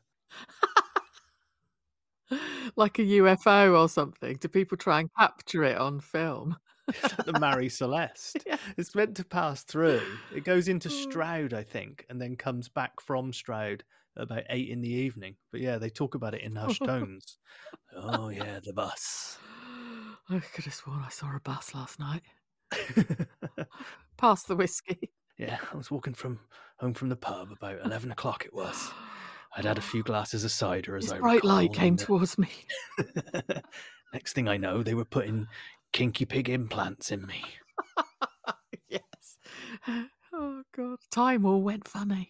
Like a UFO or something. Do people try and capture it on film? It's like the Marie Celeste. Yeah. It's meant to pass through. It goes into Stroud, I think, and then comes back from Stroud at about 8 in the evening. But yeah, they talk about it in hushed tones. Oh yeah, the bus. I could have sworn I saw a bus last night. Past the whiskey. Yeah, I was walking home from the pub about 11 o'clock it was. I'd had a few glasses of cider as This I bright light recall, came and, towards me. Next thing I know, they were putting kinky pig implants in me. Yes. Oh, God. Time all went funny.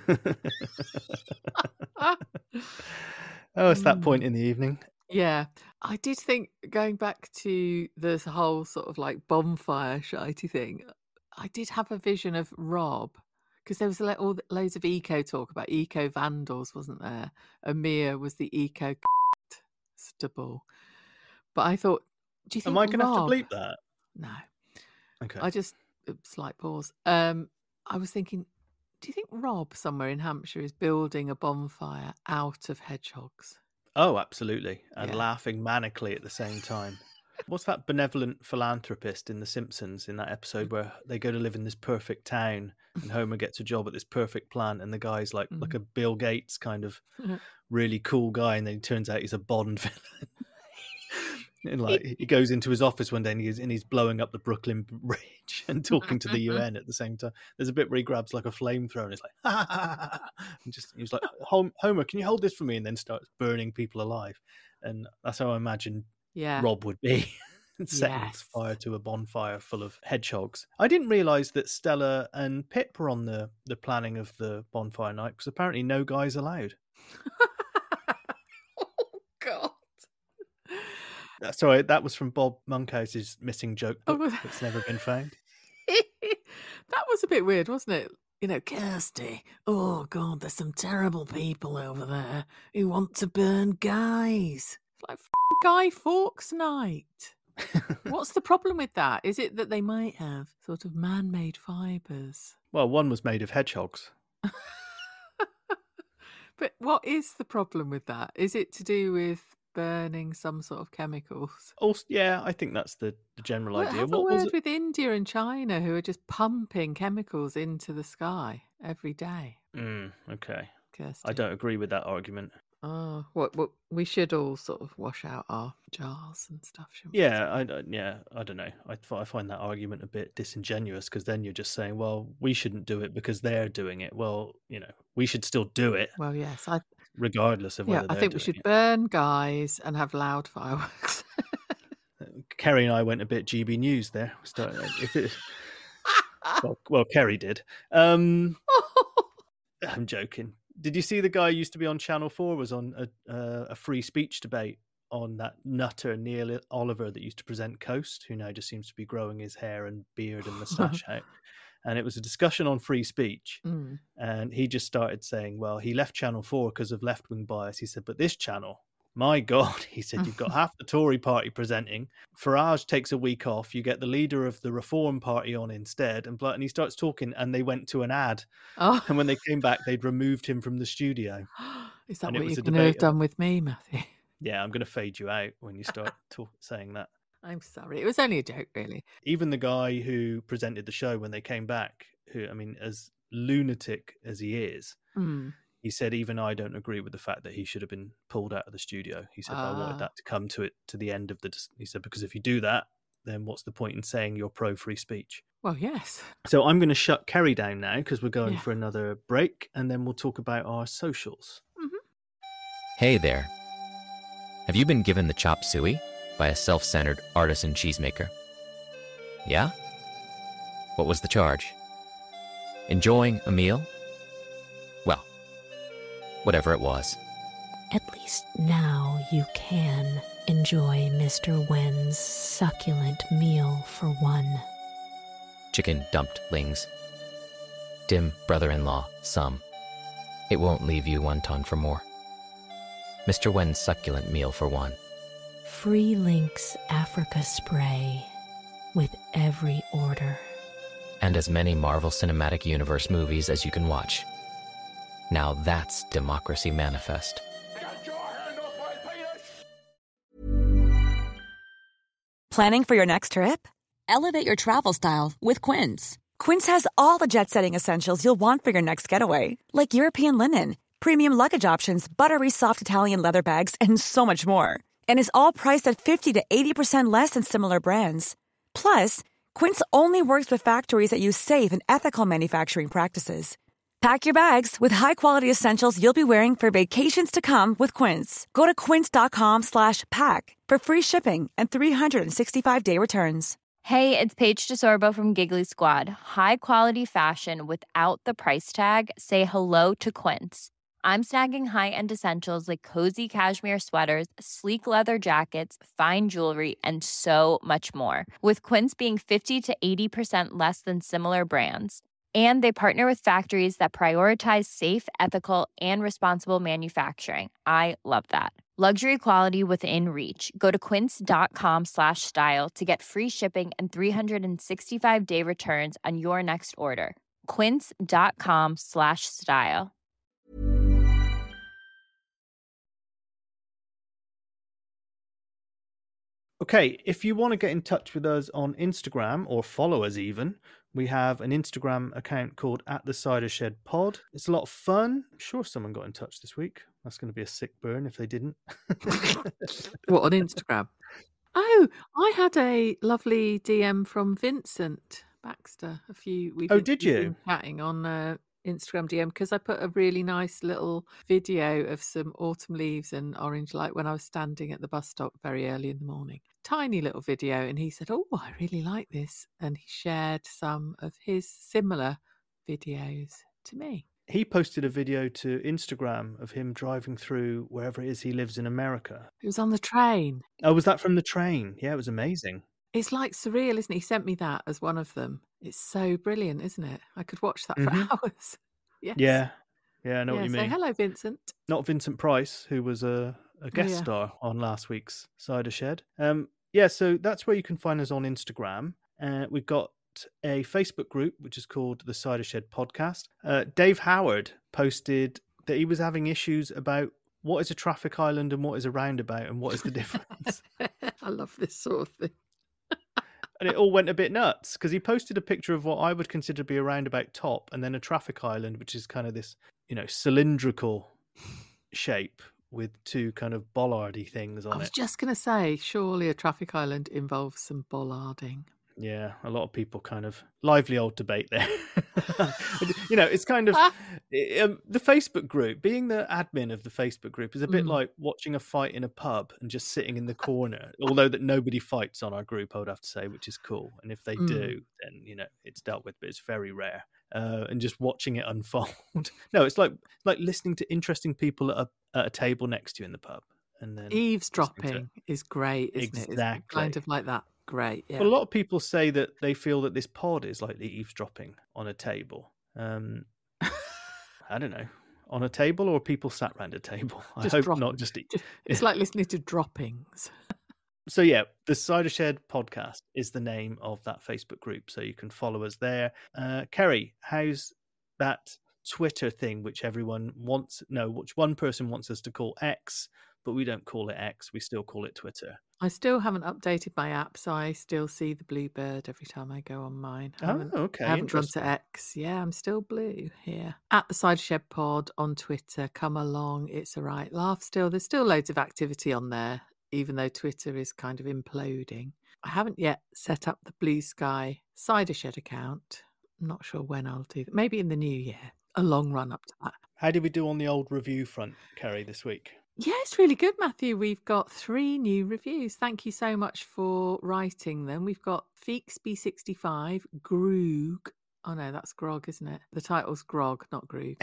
Oh, it's that point in the evening. Yeah. I did think, going back to this whole sort of like bonfire shitey thing, I did have a vision of Rob, because there was loads of eco talk about eco vandals, wasn't there? Amir was the eco stable. But I thought, do you think Am I going to have to Rob... bleep that? No. Okay. I just, slight pause. I was thinking, do you think Rob somewhere in Hampshire is building a bonfire out of hedgehogs? Oh, absolutely. And Yeah. laughing manically at the same time. What's that benevolent philanthropist in The Simpsons in that episode where they go to live in this perfect town and Homer gets a job at this perfect plant and the guy's like a Bill Gates kind of really cool guy, and then it turns out he's a Bond villain. And like he goes into his office one day and he's blowing up the Brooklyn Bridge and talking to the UN at the same time. There's a bit where he grabs like a flamethrower and it's like, ha, ha, ha, ha. And just he was like, Homer, can you hold this for me? And then starts burning people alive. And that's how I imagine Rob would be. Setting fire to a bonfire full of hedgehogs. I didn't realise that Stella and Pip were on the planning of the bonfire night, because apparently no guys allowed. God. Sorry, that was from Bob Monkhouse's missing joke book that's never been found. That was a bit weird, wasn't it? You know, Kirsty, oh God, there's some terrible people over there who want to burn guys. It's like Guy Fawkes night. What's the problem with that? Is it that they might have sort of man-made fibres? Well, one was made of hedgehogs. But what is the problem with that? Is it to do with burning some sort of chemicals? Also, yeah, I think that's the general idea. Have a word with India and China, who are just pumping chemicals into the sky every day. Okay. Kirsty. I don't agree with that argument. Oh, what we should all sort of wash out our jars and stuff, shouldn't we? Yeah, I don't know. I find that argument a bit disingenuous, because then you're just saying, well, we shouldn't do it because they're doing it. Well, you know, we should still do it. Well, yes, regardless of whether I think we should burn guys and have loud fireworks. Kerry and I went a bit GB News there. Well, Kerry did. I'm joking. Did you see the guy who used to be on Channel 4 was on a free speech debate on that nutter Neil Oliver that used to present Coast, who now just seems to be growing his hair and beard and moustache out. And it was a discussion on free speech. Mm. And he just started saying, well, he left Channel 4 because of left-wing bias. He said, but this channel, my God, he said, you've got half the Tory party presenting. Farage takes a week off. You get the leader of the Reform Party on instead. And he starts talking, and they went to an ad. Oh. And when they came back, they'd removed him from the studio. Is that And it what was you're a going to have debate done with me, Matthew? Yeah, I'm going to fade you out when you start saying that. I'm sorry. It was only a joke, really. Even the guy who presented the show when they came back, who, I mean, as lunatic as he is, he said, even I don't agree with the fact that he should have been pulled out of the studio. He said, I wanted that to come to the end of he said, because if you do that, then what's the point in saying you're pro free speech? Well, yes. So I'm going to shut Kerry down now because we're going for another break, and then we'll talk about our socials. Hey there. Have you been given the chop suey by a self-centered artisan cheesemaker? Yeah? What was the charge? Enjoying a meal? Well, whatever it was. At least now you can enjoy Mr. Wen's succulent meal for one. Chicken dumplings. Dim brother-in-law, some. It won't leave you 1 ton for more. Mr. Wen's succulent meal for one. Free Links Africa spray with every order. And as many Marvel Cinematic Universe movies as you can watch. Now that's Democracy Manifest. Planning for your next trip? Elevate your travel style with Quince. Quince has all the jet-setting essentials you'll want for your next getaway, like European linen, premium luggage options, buttery soft Italian leather bags, and so much more. And is all priced at 50 to 80% less than similar brands. Plus, Quince only works with factories that use safe and ethical manufacturing practices. Pack your bags with high-quality essentials you'll be wearing for vacations to come with Quince. Go to quince.com/pack for free shipping and 365-day returns. Hey, it's Paige DeSorbo from Giggly Squad. High quality fashion without the price tag. Say hello to Quince. I'm snagging high-end essentials like cozy cashmere sweaters, sleek leather jackets, fine jewelry, and so much more. With Quince being 50 to 80% less than similar brands. And they partner with factories that prioritize safe, ethical, and responsible manufacturing. I love that. Luxury quality within reach. Go to quince.com/style to get free shipping and 365-day returns on your next order. Quince.com/style. Okay, if you want to get in touch with us on Instagram or follow us even, we have an Instagram account called @thecidershed_pod. It's a lot of fun. I'm sure someone got in touch this week. That's going to be a sick burn if they didn't. What, on Instagram? Oh, I had a lovely DM from Vincent Baxter. Did you? Been chatting on Instagram DM because I put a really nice little video of some autumn leaves and orange light when I was standing at the bus stop very early in the morning. Tiny little video, and he said, "Oh, I really like this," and he shared some of his similar videos to me. He posted a video to Instagram of him driving through wherever it is he lives in America. It was on the train. Oh, was that from the train? Yeah, it was amazing. It's like surreal, isn't it? He sent me that as one of them. It's so brilliant, isn't it? I could watch that for hours. Yes. Yeah, I know what you mean. So hello, Vincent. Not Vincent Price, who was a guest star on last week's Cider Shed. So that's where you can find us on Instagram. We've got a Facebook group, which is called the Cider Shed Podcast. Dave Howard posted that he was having issues about what is a traffic island and what is a roundabout and what is the difference. I love this sort of thing. And it all went a bit nuts because he posted a picture of what I would consider to be a roundabout top and then a traffic island, which is kind of this, cylindrical shape with two kind of bollardy things on it. I was just going to say, surely a traffic island involves some bollarding. Yeah, a lot of people kind of lively old debate there. It's kind of the Facebook group. Being the admin of the Facebook group is a bit like watching a fight in a pub and just sitting in the corner. Although that nobody fights on our group, I would have to say, which is cool. And if they do, then it's dealt with, but it's very rare. And just watching it unfold. No, it's like listening to interesting people at a table next to you in the pub, and then eavesdropping is great, isn't it? Exactly. It's kind of like that. Great. Yeah. Well, a lot of people say that they feel that this pod is like the eavesdropping on a table. I don't know, on a table or people sat around a table. I hope not. It's like listening to droppings. So yeah, the Cider Shed podcast is the name of that Facebook group, so you can follow us there. Kerry, how's that Twitter thing, which one person wants us to call X, but we don't call it X, we still call it Twitter. I still haven't updated my app, so I still see the blue bird every time I go on mine. I haven't run to X. Yeah, I'm still blue here. At the Cider Shed Pod on Twitter. Come along, it's all right. Laugh still. There's still loads of activity on there, even though Twitter is kind of imploding. I haven't yet set up the Blue Sky Cider Shed account. I'm not sure when I'll do that. Maybe in the new year. A long run up to that. How did we do on the old review front, Kerry, this week? Yeah, it's really good, Matthew. We've got 3 new reviews. Thank you so much for writing them. We've got Feexby65, Groog. Oh no, that's Grog, isn't it? The title's Grog, not Groog.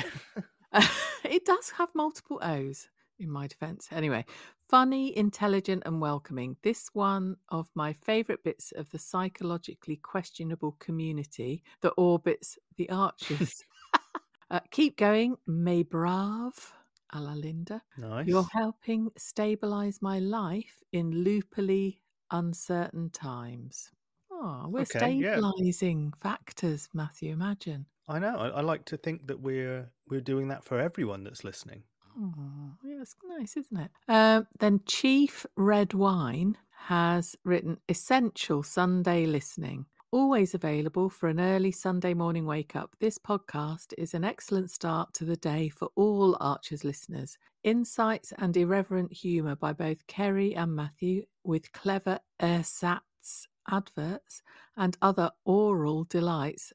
It does have multiple O's, in my defence. Anyway, funny, intelligent and welcoming. This one of my favourite bits of the psychologically questionable community that orbits the Archers. Keep going, mes braves. A la Linda. Nice. You're helping stabilise my life in loopily uncertain times. Oh, we're stabilising factors, Matthew. Imagine. I know. I like to think that we're doing that for everyone that's listening. Oh, yeah, it's nice, isn't it? Then Chief Red Wine has written essential Sunday listening. Always available for an early Sunday morning wake up, this podcast is an excellent start to the day for all Archers listeners. Insights and irreverent humour by both Kerry and Matthew, with clever ersatz adverts and other aural delights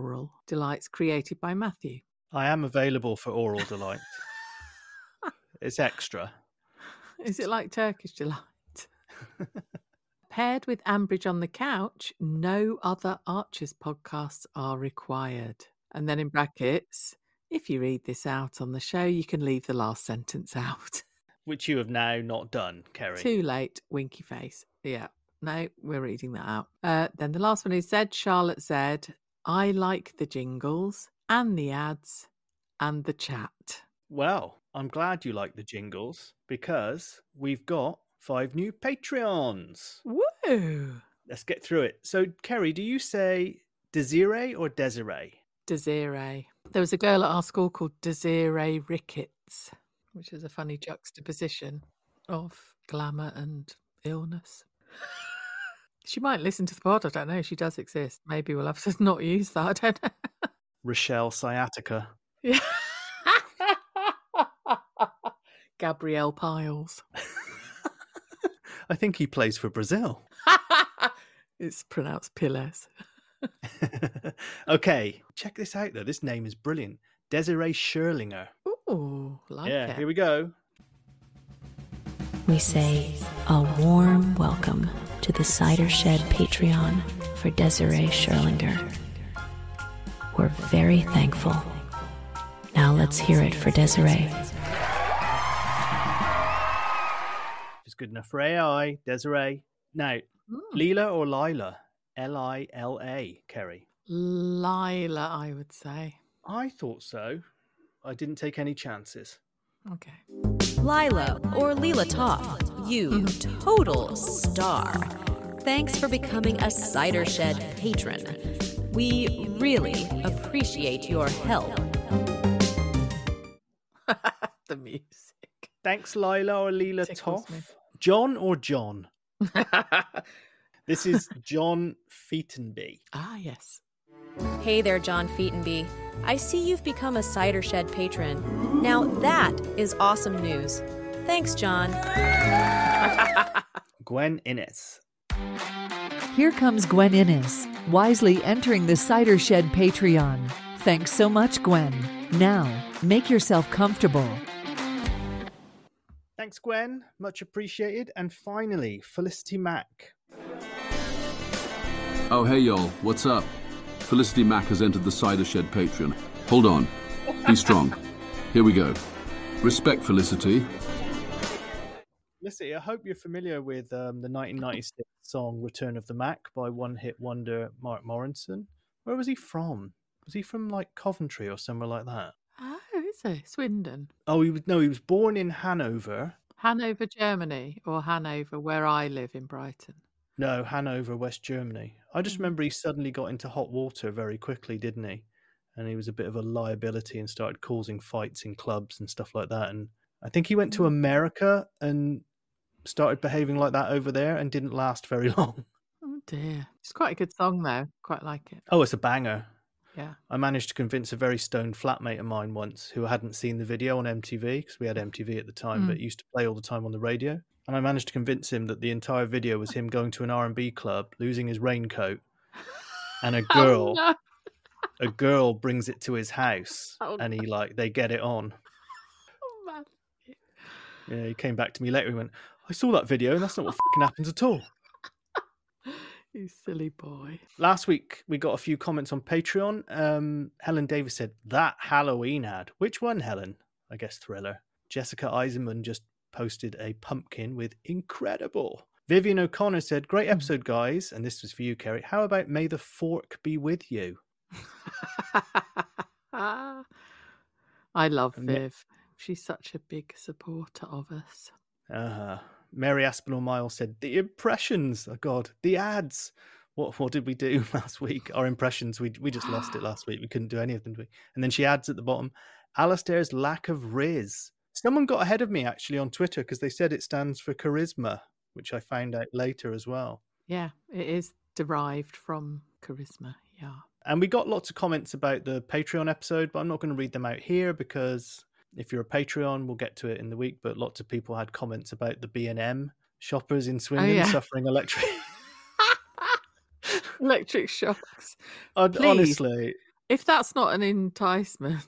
created by Matthew. I am available for oral delight. It's extra. Is it like Turkish delight? Paired with Ambridge on the Couch, no other Archers podcasts are required. And then in brackets, if you read this out on the show, you can leave the last sentence out. Which you have now not done, Kerry. Too late, winky face. Yeah, no, we're reading that out. Then the last one is Z Charlotte Z. I like the jingles and the ads and the chat. Well, I'm glad you like the jingles because we've got 5 new Patreons. Woo! Let's get through it. So, Kerry, do you say Desiree or Desiree? Desiree. There was a girl at our school called Desiree Ricketts, which is a funny juxtaposition of glamour and illness. She might listen to the pod. I don't know. She does exist. Maybe we'll have to not use that. I don't know. Rochelle Sciatica. Yeah. Gabrielle Piles. I think he plays for Brazil. It's pronounced Piles. Okay, check this out though. This name is brilliant. Desiree Scherlinger. Ooh, like it. Here we go. We say a warm welcome to the Cider Shed Patreon for Desiree Scherlinger. We're very thankful. Now let's hear it for Desiree. It's good enough for AI, Desiree. Now, Leela or Lila? Lila, Kerry. Lila, I would say. I thought so. I didn't take any chances. Okay. Lila or Leela Toff, you total star. Thanks for becoming a Cider Shed patron. We really appreciate your help. The music. Thanks, Lila or Leela Toff. John or John? This is John Featonby. Ah, yes. Hey there, John Featonby. I see you've become a Cider Shed patron. Now that is awesome news. Thanks, John. Gwen Innes. Here comes Gwen Innes, wisely entering the Cider Shed Patreon. Thanks so much, Gwen. Now, make yourself comfortable. Thanks, Gwen. Much appreciated. And finally, Felicity Mack. Oh, hey, y'all. What's up? Felicity Mack has entered the Cider Shed Patreon. Hold on. Be strong. Here we go. Respect, Felicity. Felicity, I hope you're familiar with the 1996 song Return of the Mac by one-hit wonder Mark Morenson. Where was he from? Was he from, like, Coventry or somewhere like that? Oh, is he? Swindon. Oh, he was born in Hanover. Hanover, Germany, or Hanover, where I live in Brighton. No, Hanover, West Germany. I just remember he suddenly got into hot water very quickly, didn't he? And he was a bit of a liability and started causing fights in clubs and stuff like that. And I think he went to America and started behaving like that over there and didn't last very long. Oh dear. It's quite a good song though. Quite like it. Oh, it's a banger. Yeah. I managed to convince a very stoned flatmate of mine once who hadn't seen the video on MTV, because we had MTV at the time, but it used to play all the time on the radio. And I managed to convince him that the entire video was him going to an R&B club, losing his raincoat, and a girl, a girl brings it to his house, and they get it on. Oh man. Yeah, he came back to me later. He went, "I saw that video, and that's not what fucking happens at all." You silly boy. Last week, we got a few comments on Patreon. Helen Davis said, "That Halloween ad." Which one, Helen? I guess Thriller. Jessica Eisenman just posted a pumpkin with "incredible." Vivian O'Connor said, "Great episode, guys." And this was for you, Kerry. How about "May the fork be with you"? I love Viv. She's such a big supporter of us. Mary Aspinall Miles said, "The impressions, oh God, the ads." What did we do last week? Our impressions, we just lost it last week. We couldn't do any of them. And then she adds at the bottom, "Alistair's lack of riz." Someone got ahead of me actually on Twitter because they said it stands for charisma, which I found out later as well. Yeah, it is derived from charisma. Yeah. And we got lots of comments about the Patreon episode, but I'm not going to read them out here because if you're a Patreon, we'll get to it in the week. But lots of people had comments about the B&M shoppers in Swindon suffering electric shocks. Honestly, if that's not an enticement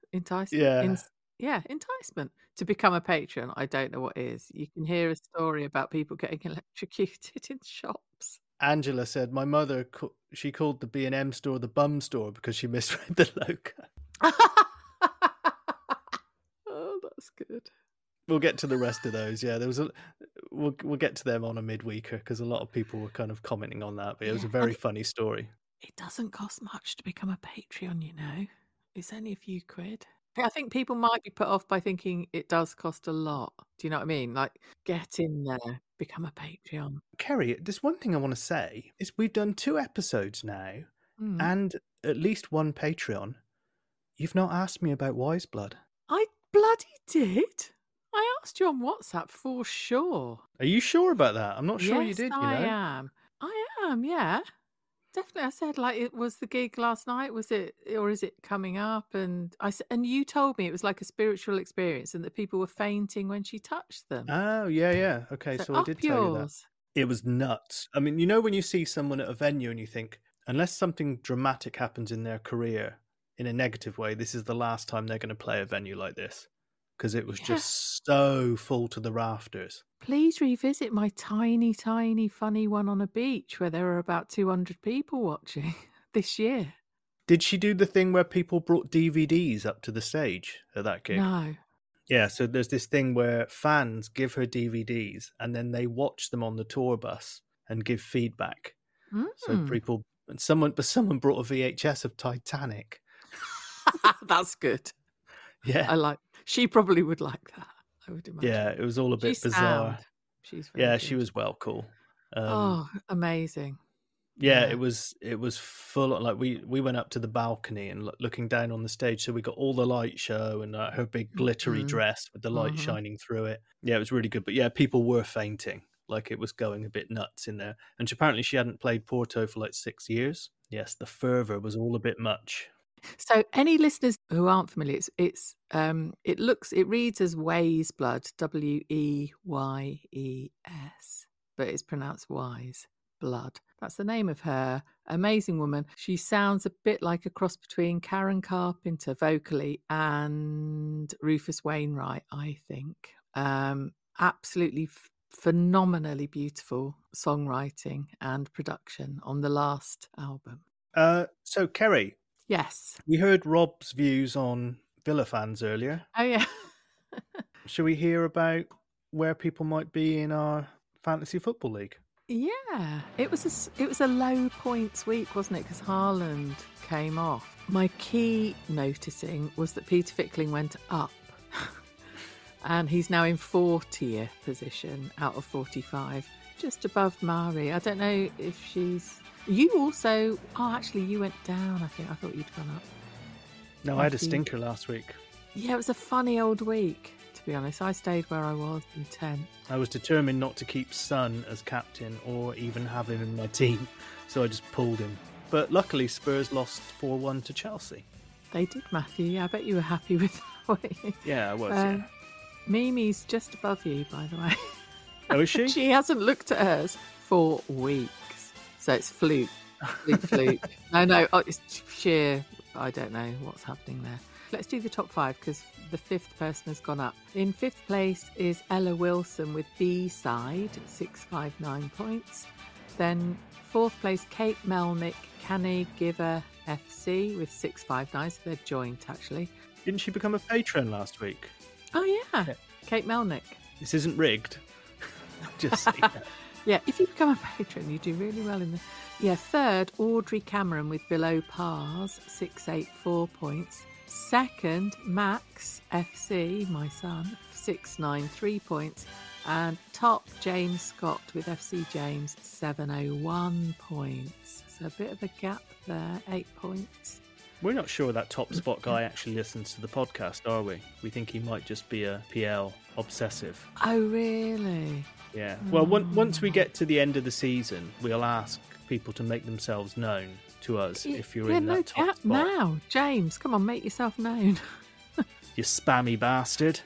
to become a patron, I don't know what is. You can hear a story about people getting electrocuted in shops. Angela said, "My mother, she called the B&M store the bum store because she misread the logo." Oh, that's good. We'll get to the rest of those. Yeah, there was we'll get to them on a midweeker because a lot of people were kind of commenting on that. But it was a very funny story. It doesn't cost much to become a Patreon, you know. It's only a few quid. I think people might be put off by thinking it does cost a lot. Do you know what I mean? Like, get in there, become a Patreon. Kerry, there's one thing I want to say is we've done 2 episodes now and at least 1 Patreon. You've not asked me about Wise Blood. I bloody did. I asked you on WhatsApp for sure. Are you sure about that? I'm not sure you Yes, did, I am, yeah. Definitely. I said, like, it was the gig last night, was it, or is it coming up? And and you told me it was like a spiritual experience and that people were fainting when she touched them. Oh, yeah. Okay, so I did tell you that. It was nuts. I mean, you know when you see someone at a venue and you think, unless something dramatic happens in their career in a negative way, this is the last time they're going to play a venue like this. Because it was just so full to the rafters. Please revisit my tiny, tiny, funny one on a beach where there were about 200 people watching this year. Did she do the thing where people brought DVDs up to the stage at that gig? No. Yeah, so there's this thing where fans give her DVDs and then they watch them on the tour bus and give feedback. So someone brought a VHS of Titanic. That's good. Yeah. She probably would like that, I would imagine. Yeah, it was all a bit bizarre. She's very good. She was well cool. Amazing. Yeah, it was full. Like we went up to the balcony and looking down on the stage, so we got all the light show and her big glittery dress with the light shining through it. Yeah, it was really good. But yeah, people were fainting, like it was going a bit nuts in there. And apparently she hadn't played Porto for like 6 years. Yes, the fervor was all a bit much. So, any listeners who aren't familiar, it reads as Weyes Blood, Weyes, but it's pronounced Wise Blood. That's the name of her. Amazing woman. She sounds a bit like a cross between Karen Carpenter vocally and Rufus Wainwright, I think. Absolutely phenomenally beautiful songwriting and production on the last album. So, Kerry. Yes. We heard Rob's views on Villa fans earlier. Oh, yeah. Shall we hear about where people might be in our fantasy football league? Yeah, it was a low points week, wasn't it? Because Haaland came off. My key noticing was that Peter Fickling went up. And he's now in 40th position out of 45, just above Mari. I don't know if she's... You also... Oh, actually, you went down, I think. I thought you'd gone up. No, I had a stinker last week. Yeah, it was a funny old week, to be honest. I stayed where I was in 10th. I was determined not to keep Son as captain or even have him in my team, so I just pulled him. But luckily, Spurs lost 4-1 to Chelsea. They did, Matthew. Yeah, I bet you were happy with that. Yeah, I was, yeah. Mimi's just above you, by the way. Oh, is she? She hasn't looked at hers for weeks. So it's fluke. Fluke. No, it's sheer... I don't know what's happening there. Let's do the top 5 because the 5th person has gone up. In 5th place is Ella Wilson with B-Side, 659 points. Then 4th place, Kate Melnick, Canny Giver FC with 659. So they're joint, actually. Didn't she become a patron last week? Oh, yeah. Kate Melnick. This isn't rigged. Just saying that. Yeah, if you become a patron, you do really well in the... Yeah, 3rd, Audrey Cameron with Below Pars, 684 points. 2nd, Max FC, my son, 693 points. And top, James Scott with FC James, 701 points. So a bit of a gap there, 8 points. We're not sure that top spot guy actually listens to the podcast, are we? We think he might just be a PL obsessive. Oh, really? Yeah. Well, once we get to the end of the season, we'll ask people to make themselves known to us if you're in that top spot. Now, James, come on, make yourself known. You spammy bastard.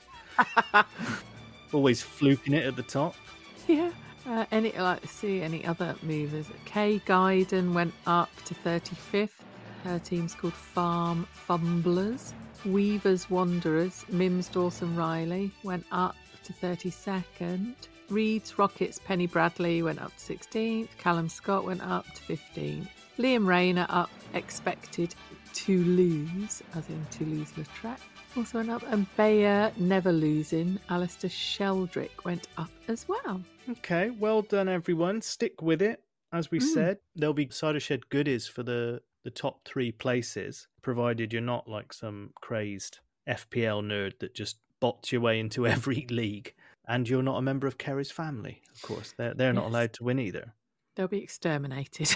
Always fluking it at the top. Yeah. Any other movers? Kay Guyden went up to 35th. Her team's called Farm Fumblers. Weavers Wanderers, Mims Dawson Riley went up to 32nd. Reeds Rockets Penny Bradley went up to 16th. Callum Scott went up to 15th. Liam Rayner up, expected to lose, as in Toulouse-Lautrec. Also went up. And Bayer Never Losing, Alistair Sheldrick went up as well. Okay, well done everyone. Stick with it. As we said, there'll be Cider Shed goodies for the top 3 places, provided you're not like some crazed FPL nerd that just bots your way into every league. And you're not a member of Kerry's family, of course. They're not allowed to win either. They'll be exterminated.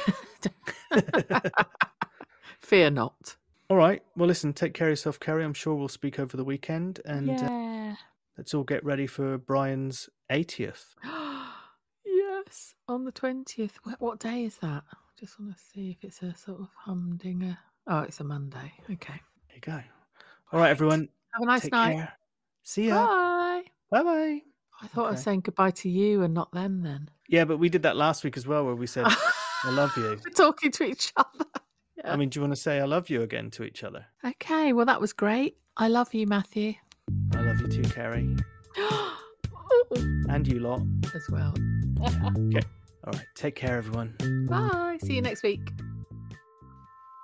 Fear not. All right. Well, listen, take care of yourself, Kerry. I'm sure we'll speak over the weekend. And let's all get ready for Brian's 80th. Yes, on the 20th. What day is that? Just want to see if it's a sort of humdinger. Oh, it's a Monday. Okay. There you go. All right, everyone. Have a nice night. Care. See ya. Bye. Bye-bye. I thought I was saying goodbye to you and not them then. Yeah, but we did that last week as well where we said, I love you. We're talking to each other. Yeah. I mean, do you want to say I love you again to each other? Okay, well, that was great. I love you, Matthew. I love you too, Kerry. And you lot. As well. Okay. All right. Take care, everyone. Bye. See you next week.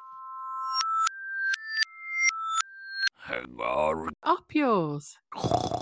Up yours.